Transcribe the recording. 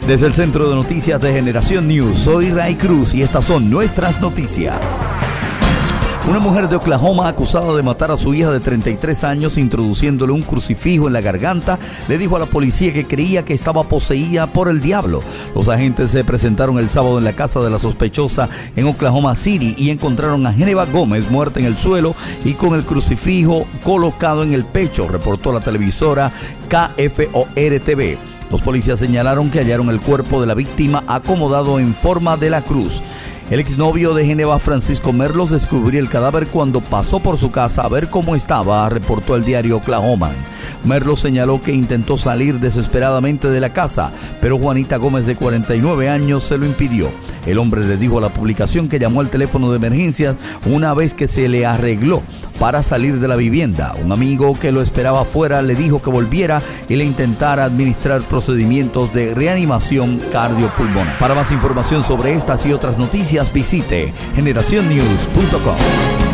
Desde el Centro de Noticias de Generación News, soy Ray Cruz y estas son nuestras noticias. Una mujer de Oklahoma acusada de matar a su hija de 33 años introduciéndole un crucifijo en la garganta, le dijo a la policía que creía que estaba poseída por el diablo. Los agentes se presentaron el sábado en la casa de la sospechosa en Oklahoma City y encontraron a Geneva Gómez muerta en el suelo y con el crucifijo colocado en el pecho, reportó la televisora KFOR-TV. Los policías señalaron que hallaron el cuerpo de la víctima acomodado en forma de la cruz. El exnovio de Geneva, Francisco Merlos, descubrió el cadáver cuando pasó por su casa a ver cómo estaba, reportó el diario Oklahoman. Merlos señaló que intentó salir desesperadamente de la casa, pero Juanita Gómez, de 49 años, se lo impidió. El hombre le dijo a la publicación que llamó al teléfono de emergencias una vez que se le arregló para salir de la vivienda. Un amigo que lo esperaba afuera le dijo que volviera y le intentara administrar procedimientos de reanimación cardiopulmonar. Para más información sobre estas y otras noticias, visite generacionnews.com.